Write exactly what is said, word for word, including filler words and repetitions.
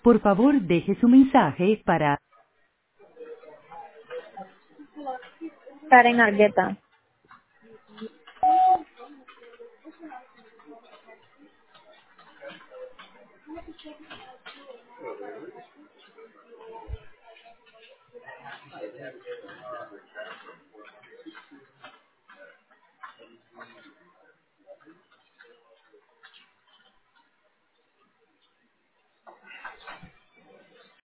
Por favor, deje su mensaje para Karen Argueta.